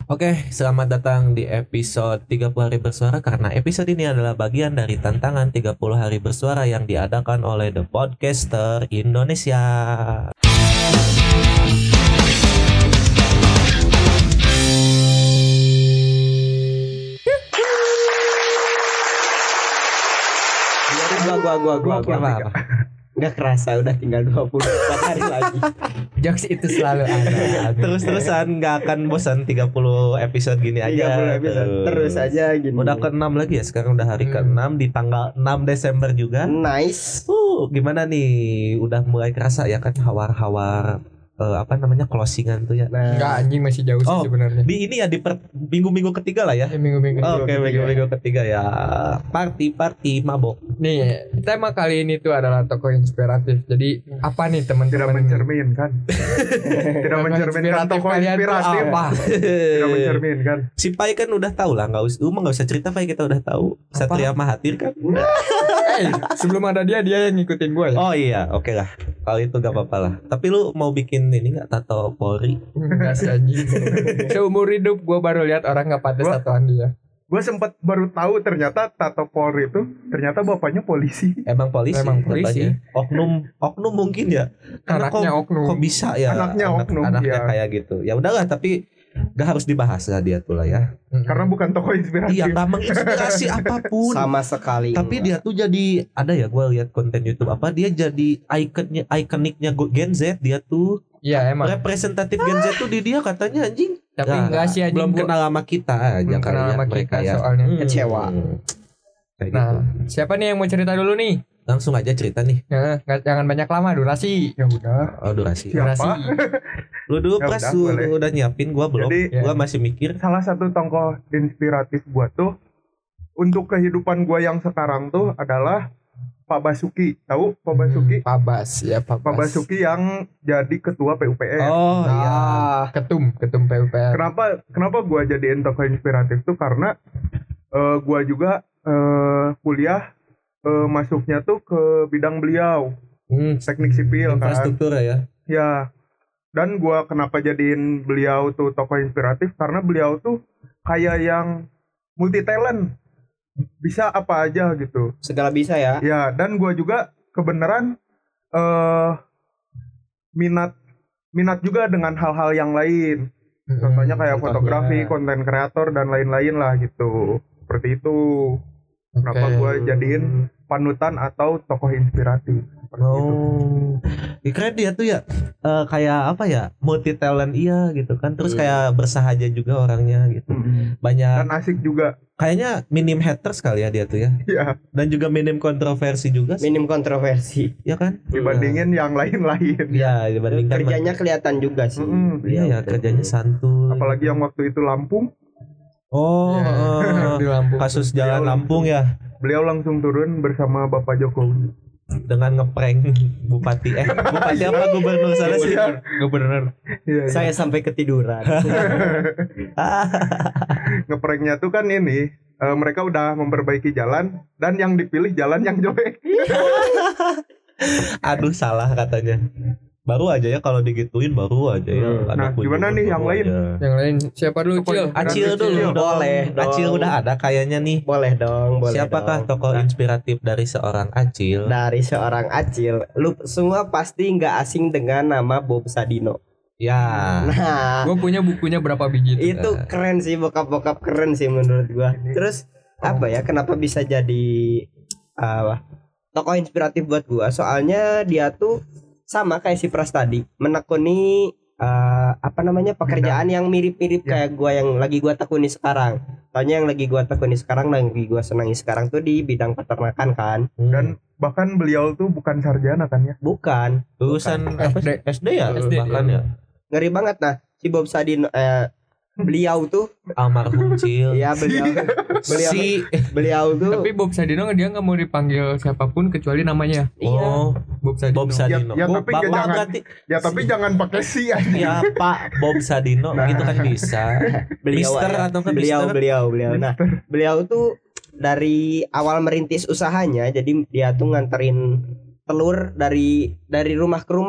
Oke, selamat datang di episode 30 hari bersuara karena episode ini adalah bagian dari tantangan 30 hari bersuara yang diadakan oleh The Podcaster Indonesia. Gua apa? Nggak kerasa udah tinggal 24 hari lagi. Jokes itu selalu ada. Terus-terusan gak akan bosan 30 episode gini aja. 30 episode terus aja gini. Udah ke-6 lagi ya, sekarang udah hari ke-6 di tanggal 6 Desember juga. Nice. Gimana nih? Udah mulai kerasa ya kan hawar-hawar closingan tuh ya. Nah, Enggak, anjing masih jauh sih sebenarnya. Di ini ya di minggu-minggu ketiga lah ya. Minggu-minggu. Oke, minggu-minggu ketiga ya. Party mabok. Nih, tema kali ini tuh adalah tokoh inspiratif. Jadi, apa nih teman-teman? Tidak mencerminkan. Tidak mencerminkan tokoh inspiratif. Apa? Tidak mencerminkan. Si Pai kan udah tahu lah, nggak usah cerita Pai, kita udah tahu. Satria Mahathir kan. Sebelum ada dia yang ngikutin gue ya. Oh iya, oke lah. Kalau itu gak apa-apa lah. Tapi lu mau bikin ini nggak tato Polri? Enggak sih anjing. Seumur hidup gue baru lihat orang nggak pantas tatoan dia. Gue sempat baru tahu ternyata Tato Polri itu ternyata bapaknya polisi. Emang polisi. Polisi. Oknum mungkin ya. Karena Anaknya oknum. Kok bisa ya? Anaknya oknum, Anaknya ya. kayak gitu. Ya udahlah, tapi gak harus dibahas lah dia tuh lah ya. Karena bukan tokoh inspiratif. Iya, gak menginspirasi apapun. sama sekali. Tapi dia tuh jadi ada ya, gue lihat konten YouTube apa, dia jadi ikoniknya Gen Z. Dia tuh Iya emang. representatif Gen Z tuh di dia katanya, anjing. Tapi enggak sih anjing. Belum kenal sama kita aja Belum kali kenal ya sama mereka kita ya. soalnya. Kecewa. Kayak Nah, gitu. siapa nih yang mau cerita dulu nih? Langsung aja cerita nih. Jangan banyak lama, durasi. Ya udah. Oh, durasi. Siapa? Durasi. Lu dulu Ya Pras, udah, lu boleh. udah nyiapin, gua belum. Jadi, Gua masih mikir. Salah satu tokoh inspiratif gua tuh untuk kehidupan gua yang sekarang tuh adalah Pak Basuki. Tahu Pak Basuki? Pak Bas ya, Pak Pak Bas. Basuki yang jadi ketua PUPR. Oh iya. Ah, Ketum PUPR. Kenapa gua jadiin tokoh inspiratif tuh karena gua juga kuliah masuknya tuh ke bidang beliau, teknik sipil kan. Infrastruktur ya. Ya. Dan gua kenapa jadiin beliau tuh tokoh inspiratif karena beliau tuh kayak yang multi talent. Bisa apa aja gitu. segala bisa ya. Ya, dan gua juga kebenaran minat juga dengan hal-hal yang lain. Contohnya kayak fotografi, konten kreator dan lain-lain lah gitu. Seperti itu. Kenapa gua jadiin panutan atau tokoh inspiratif. Seperti itu. Keren dia tuh ya. Kayak apa ya? Multi talent iya gitu kan. Terus kayak bersahaja juga orangnya gitu. Banyak. Dan asik juga. Kayaknya minim haters kali ya dia tuh ya. Ya, Dan juga minim kontroversi juga sih. Minim kontroversi. Ya kan? dibandingin yang lain-lain. Iya, dibandingkan Kerjanya kelihatan juga sih. Iya ya, kerjanya santuy. Apalagi yang waktu itu Lampung, Oh, Di Lampung. kasus jalan Lampung ya, beliau langsung turun bersama Bapak Jokowi. dengan ngeprank bupati apa gubernur sana sih. Gubernur. Iya, Saya sampai ketiduran. ngepranknya tuh kan ini mereka udah memperbaiki jalan dan yang dipilih jalan yang jelek. Aduh, salah katanya. Baru aja ya kalau digituin, baru aja ya. Nah, gimana nih yang lain? Yang lain siapa dulu, Cil? Acil dulu dong. Boleh dong. Acil udah ada kayaknya nih. Boleh dong, boleh. Siapakah dong. tokoh Nah, inspiratif dari seorang Acil? dari seorang Acil? Lu semua pasti nggak asing dengan nama Bob Sadino. Ya. Nah, Gue punya bukunya berapa biji tuh. itu keren sih, bokap-bokap keren sih menurut gua. Terus apa ya, kenapa bisa jadi tokoh inspiratif buat gua? Soalnya dia tuh sama kayak si Pras tadi, menekuni pekerjaan yang mirip-mirip kayak gua yang lagi gua tekuni sekarang. Taunya yang lagi gua tekuni sekarang, lagi gua senangi sekarang tuh di bidang peternakan kan. Dan bahkan beliau tuh bukan sarjana kan ya? Bukan, Lulusan apa sih? SD ya? SD, Bahkan ya. ngeri banget. Nah, si Bob Sadino beliau tuh Almarhum Cil. ya beliau tuh Tapi Bob Sadino dia nggak mau dipanggil siapapun kecuali namanya. Oh, Bob Sadino. Bob Sadino. Ya, tapi Bapak jangan- berarti Tapi jangan pakai si aja. ya Pak Bob Sadino gitu kan bisa. beliau Mister ya. atau kan beliau Mister? Nah, beliau tuh dari awal merintis usahanya, jadi dia tuh nganterin telur dari rumah ke rumah lah,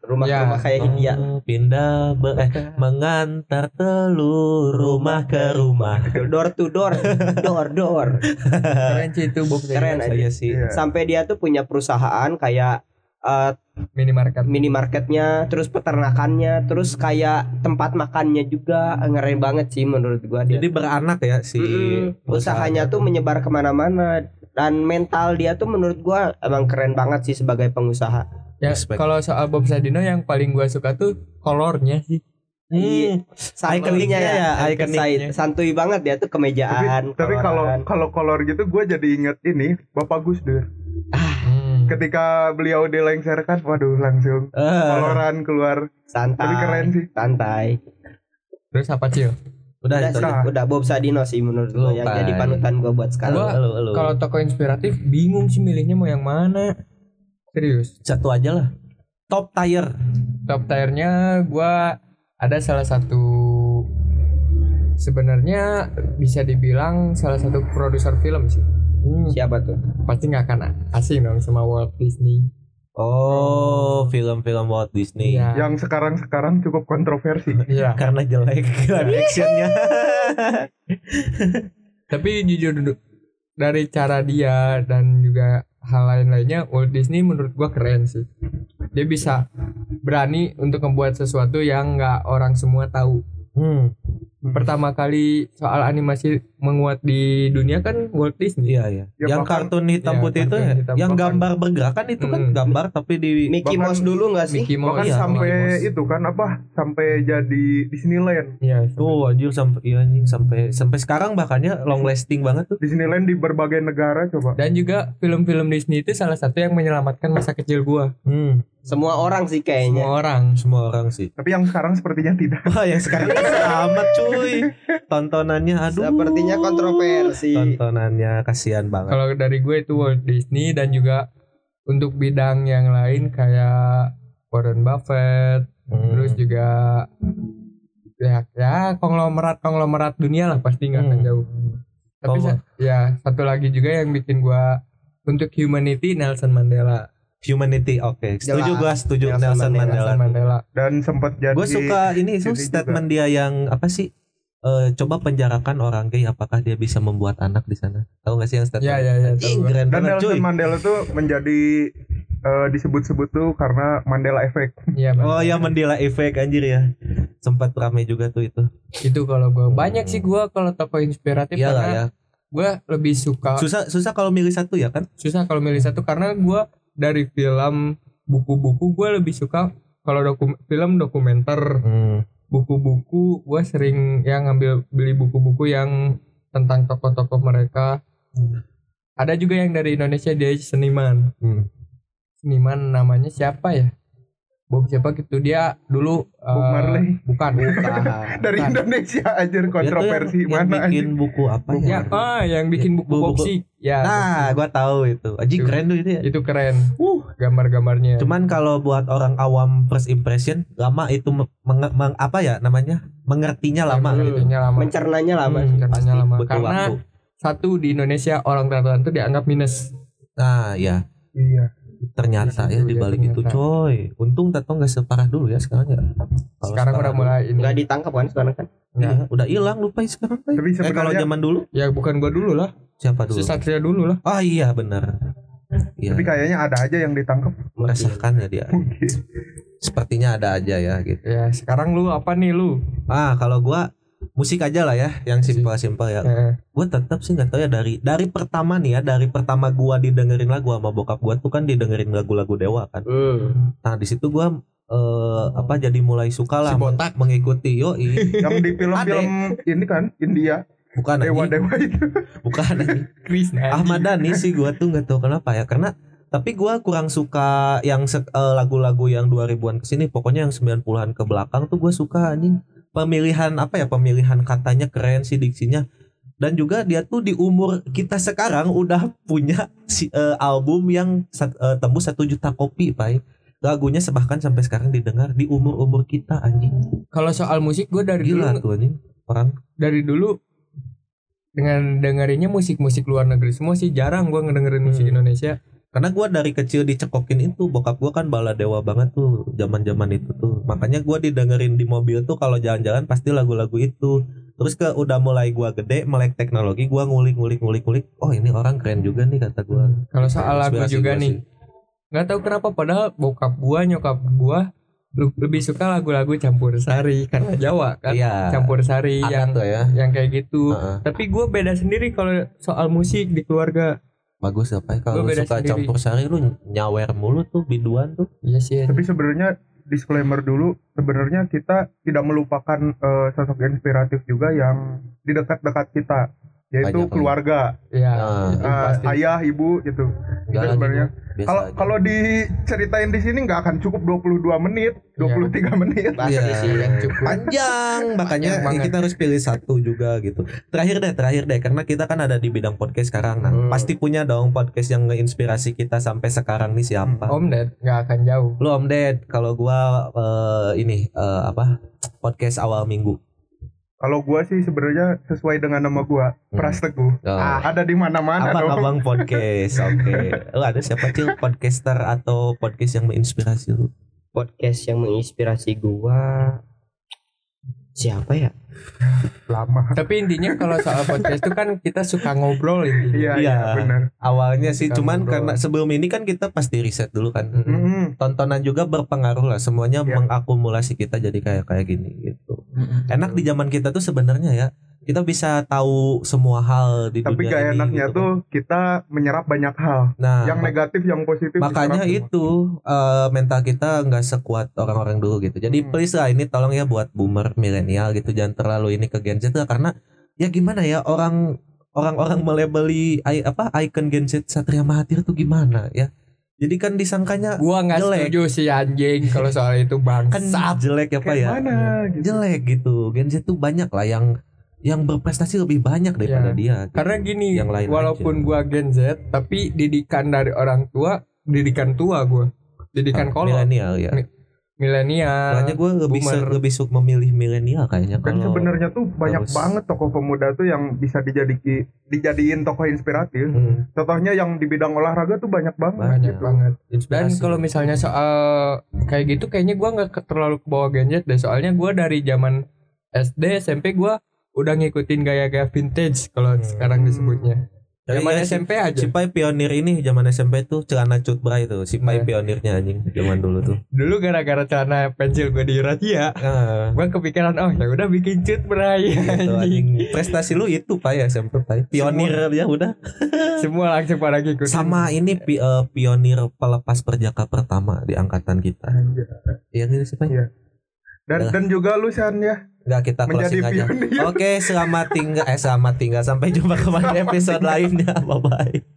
rumah-rumah kayak Hindia. Pindah mengantar telur rumah ke rumah. Door to door. Keren sih itu Bob Keren Sadino. aja sih. Iya. Sampai dia tuh punya perusahaan kayak minimarketnya, terus peternakannya, terus kayak tempat makannya juga. Ngeren banget sih menurut gua dia. Jadi beranak ya si Usahanya tuh menyebar kemana-mana, dan mental dia tuh menurut gua emang keren banget sih sebagai pengusaha. Ya, Respect. kalau soal Bob Sadino yang paling gua suka tuh kolornya sih. Santuinya ikoniknya. santuy banget dia tuh kemejaan. Tapi koloran. kalau kolor gitu gue jadi inget ini Bapak Gus Dur. Ketika beliau dilengsarkan, waduh langsung koloran keluar. santai. Tapi keren sih. Santai. Terus apa Cil? Udah Udah itu. sih, udah Bob Sadino sih menurut gua yang Lupa. jadi panutan gua buat sekarang. Gua kalau tokoh inspiratif bingung sih milihnya mau yang mana. Serius. Satu aja lah. Top tier. Top tier-nya gua ada salah satu, sebenarnya bisa dibilang salah satu produser film sih. Siapa tuh? Pasti nggak akan asing dong sama Walt Disney. Oh, film-film Walt Disney. Iya. Yang sekarang cukup kontroversi. Iya. Karena jelek live actionnya. Tapi jujur dari cara dia dan juga hal lain-lainnya, Walt Disney menurut gua keren sih. Dia bisa berani untuk membuat sesuatu yang nggak orang semua tahu. Pertama kali soal animasi menguat di dunia kan Walt Disney. Iya iya. Ya, Yang bahkan- kartun hitam Iya, putih itu kartun ya. hitam. Yang Bahkan- gambar bergerakan itu kan gambar tapi di Mickey Bahkan- Mouse dulu nggak sih? Mickey Mouse. Bahkan Iya, sampai Mickey Mouse. itu kan apa? Sampai jadi Disneyland. Iya. Oh anjir sampai iya anjing sampai sekarang bahkannya long lasting banget tuh. Disneyland di berbagai negara coba. Dan juga film-film Disney itu salah satu yang menyelamatkan masa kecil gua. Semua orang sih kayaknya. Semua orang sih. Tapi yang sekarang sepertinya tidak. Wah yang sekarang amat cuy. Tontonannya aduh. Sepertinya kontroversi. Tontonannya kasihan banget. Kalau dari gue itu Walt Disney, dan juga untuk bidang yang lain kayak Warren Buffett, terus juga ya konglomerat dunia lah pasti nggak akan jauh. Tapi ya satu lagi juga yang bikin gua untuk humanity, Nelson Mandela. Humanity, oke. Setuju Jelas. gua, setuju Nelson Nelson Mandela. Nelson Mandela. Dan sempat jadi. Gue suka ini tuh Jadi statement dia yang apa sih? Coba penjarakan orang gay, apakah dia bisa membuat anak di sana? Tahu gak sih yang statement? Ya. Anjing, tahu gua. keren Dan banget Nelson cuy. Mandela tuh menjadi disebut-sebut tuh karena Mandela Effect. Iya, Oh ya Mandela Effect anjir ya. Sempat ramai juga tuh itu. itu kalau gua banyak sih gua kalau tokoh inspiratif Iya lah karena ya. gua lebih suka Susah kalau milih satu ya kan? susah kalau milih satu karena gua dari film, buku-buku gua lebih suka kalau film dokumenter. Buku-buku gue sering beli buku-buku yang tentang tokoh-tokoh mereka. Ada juga yang dari Indonesia, dia seniman. Seniman namanya siapa ya? Bob siapa gitu, dia dulu Bob Marley. bukan Dari Bukan. Indonesia aja kontroversi Dia tuh yang mana bikin aja. buku apa Ya, ya? yang bikin buku Buku- boxy. Ya, Nah, gua tahu itu. Anjing Itu- keren tuh itu ya. itu keren. Gambar-gambarnya. Cuman kalau buat orang awam first impression lama itu apa ya namanya? Mengertinya lama gitu. Menceritainnya lama. Mencernanya lama. Mencernanya lama. Butuh Karena waktu. satu di Indonesia orang tertentu dianggap minus. Nah, ya. Iya. Ternyata ya Iya, dibalik itu ternyata. coy. Untung Tato nggak separah dulu ya sekarang ya. Kalau Sekarang udah mulai ini. Nggak ditangkap kan sekarang kan? Iya, udah hilang lupa sekarang. Tapi Kalau sebenarnya zaman dulu Ya bukan gua dulu lah. siapa dulu? Si Satria dulu lah. Oh iya benar. Iya. tapi kayaknya ada aja yang ditangkap. Merasakan ya dia. Sepertinya ada aja ya gitu. Ya sekarang lu apa nih lu? Kalau gua musik aja lah ya, yang simpel-simpel ya. Gua tetap sih nggak tahu ya dari pertama nih ya, dari pertama gua didengerin lagu sama bokap gua tuh kan didengerin lagu-lagu Dewa kan. Nah di situ gua jadi mulai suka lah Si botak. mengikuti Yang di film-film ini kan India, bukan anjing. dewa-dewa itu. Bukan anjing. Krishna. Ahmad Dhani sih gua tuh nggak tahu kenapa ya, karena tapi gua kurang suka yang lagu-lagu yang 2000-an kesini, pokoknya yang 90-an ke belakang tuh gua suka anjing. Pemilihan katanya keren sih diksinya, dan juga dia tuh di umur kita sekarang udah punya album yang tembus 1 juta kopi Pak. Lagunya bahkan sampai sekarang didengar di umur kita anjing. Kalau soal musik gue dari Gila dulu tuh anjing. Orang dengan dengerinnya musik-musik luar negeri semua sih, jarang gue ngedengerin musik Indonesia. Karena gue dari kecil dicekokin itu, bokap gue kan baladewa banget tuh zaman itu tuh. Makanya gue didengerin di mobil tuh kalau jalan-jalan pasti lagu-lagu itu. Terus udah mulai gue gede, melek teknologi, gue ngulik. Oh ini orang keren juga nih kata gue. Kalau soal lagu Inspirasi juga gua nih, sih. nggak tahu kenapa padahal bokap gua nyokap gua lebih suka lagu-lagu campur sari karena Jawa kan. Iya. Campur sari Anak yang tuh ya. yang kayak gitu. Heeh. Tapi gua beda sendiri kalau soal musik di keluarga. Bagus apa ya kalau Gua lu beda suka sendiri. campur sari lu nyawer mulu tuh biduan tuh. Iya sih. Tapi sebenarnya disclaimer dulu, sebenarnya kita tidak melupakan sosok inspiratif juga yang di dekat-dekat kita, yaitu Banyak keluarga, Iya. Nah. Itu pasti. ayah, ibu gitu. Enggak Itu lagi, sebenarnya. biasa Kalau aja. kalau diceritain di sini nggak akan cukup 22 menit, 23 menit. Pasti Iya. sih. Yang cukup. Panjang, makanya Panjang banget. kita harus pilih satu juga gitu. Terakhir deh, karena kita kan ada di bidang podcast sekarang. Nah, pasti punya dong podcast yang ngeinspirasi kita sampai sekarang nih siapa? Om Ded nggak akan jauh. Lu Om Ded, kalau gua podcast awal minggu. Kalau gua sih sebenarnya sesuai dengan nama gua, Pras Teguh. Oh. Ada di mana-mana dong. Abang podcast, oke. Lu ada siapa Cil podcaster atau podcast yang menginspirasi lu? Podcast yang menginspirasi gua siapa ya? Lama. Tapi intinya kalau soal podcast itu kan kita suka ngobrol intinya. Iya, Iya. benar. Awalnya sih, Suka cuman ngobrol. karena sebelum ini kan kita pasti riset dulu kan. Mm-mm. Tontonan juga berpengaruh lah, semuanya Iya. mengakumulasi kita jadi kayak gini gitu. Enak di zaman kita tuh sebenarnya ya, kita bisa tahu semua hal di Tapi dunia gak ini. enaknya gitu tuh kita menyerap banyak hal, kan. Nah, yang negatif, yang positif. makanya diserap semua. itu mental kita nggak sekuat orang-orang dulu gitu. Jadi please lah ini tolong ya buat boomer, milenial gitu, jangan terlalu ini ke Gen Z lah, karena ya gimana ya orang-orang melabeli icon Gen Z Satria Mahathir tuh gimana ya? Jadi kan disangkanya Gua nggak jelek. setuju si anjing kalau soal itu kan bangsat. jelek apa Kayak ya? mana gitu. Jelek gitu. Gen Z tuh banyak lah yang berprestasi lebih banyak daripada Iya. dia. gitu. Karena gini, Yang lain walaupun aja. gua Gen Z, tapi didikan dari orang tua, didikan tua gua, didikan kolot, milenial ya. milenial. Makanya gue boomer. lebih suka memilih milenial kayaknya Dan kalau sebenarnya tuh banyak harus- banget tokoh pemuda tuh yang bisa dijadiin tokoh inspiratif. Hmm, Contohnya yang di bidang olahraga tuh banyak banget. banyak gitu. banget. Dan inspirasi. kalau misalnya soal kayak gitu, kayaknya gua nggak terlalu ke bawah Gen Z deh. Soalnya gua dari zaman SD, SMP gua udah ngikutin gaya-gaya vintage kalau sekarang disebutnya. Jadi Zaman ya, SMP aja. si Pai pionir ini zaman SMP tuh celana cut bray tuh. Si Pai Nah. pionirnya anjing zaman dulu tuh. Dulu gara-gara celana pensil gua di Razia, Nah, gua kepikiran ya udah bikin cut bray. gitu, Anjing. anjing. Prestasi lu itu Pai SMP Pai. Pionir ya udah. Semua langsung pada ngikutin. Sama ini pionir pelepas perjaka pertama di angkatan kita. Iya gitu sih Pai. Iya. Dan juga lu San ya Enggak, kita menjadi closing aja. pionir. Oke, selamat tinggal sampai jumpa kembali episode lainnya. Bye bye.